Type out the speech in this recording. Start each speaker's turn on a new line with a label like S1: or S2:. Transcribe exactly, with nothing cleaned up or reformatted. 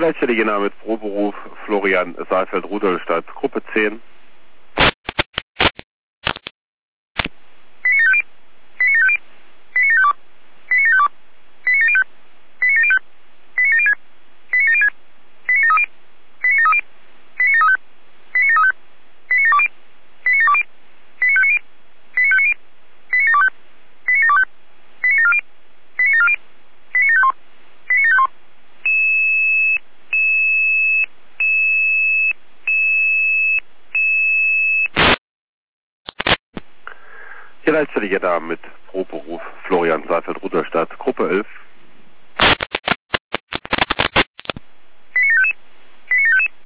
S1: Leitstelle Jena mit Proberuf Florian Saalfeld-Rudolstadt, Gruppe zehn. Hier Leitstelle Jena mit Proberuf Florian Saalfeld-Rudolstadt, Gruppe elf.